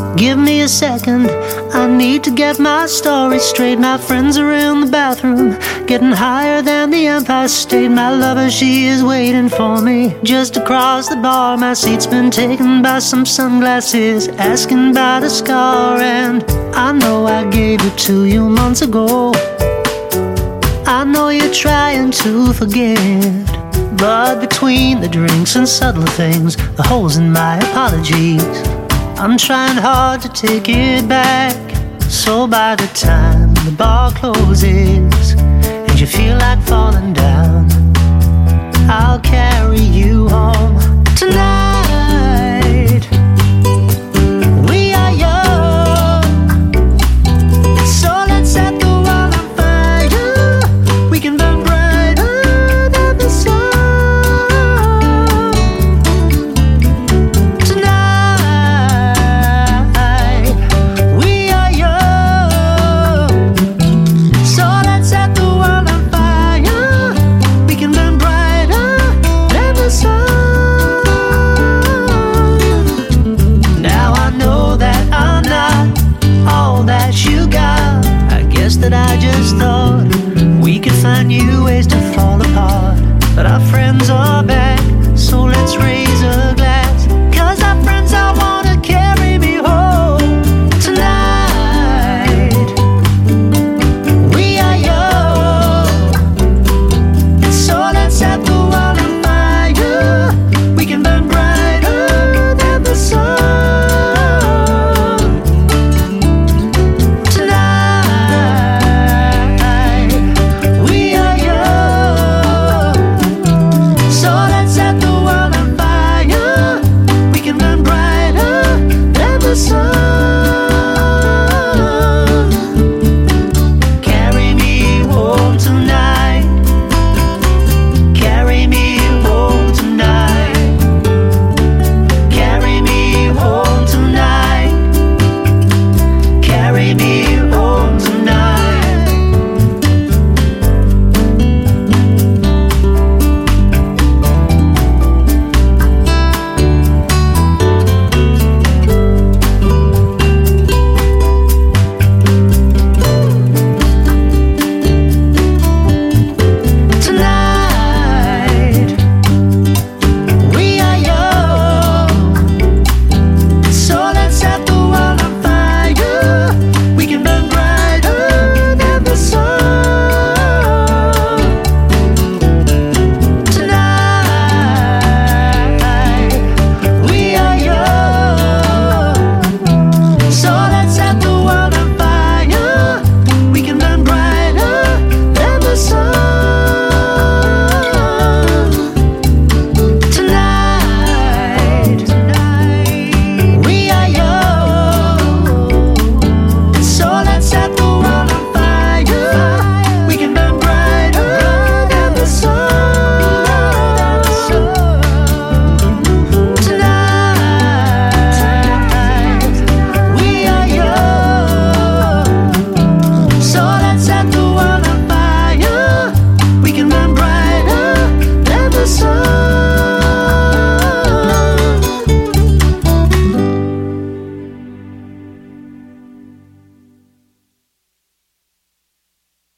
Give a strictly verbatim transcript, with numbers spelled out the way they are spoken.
Give me a second, I need to get my story straight. My friends are in the bathroom, getting higher than the Empire State. My lover, she is waiting for me just across the bar. My seat's been taken by some sunglasses, asking about a scar. And I know I gave it to you months ago. I know you're trying to forget, but between the drinks and subtle things, the holes in my apologies, I'm trying hard to take it back. So by the time the bar closes and you feel like falling down, I'll carry you home tonight.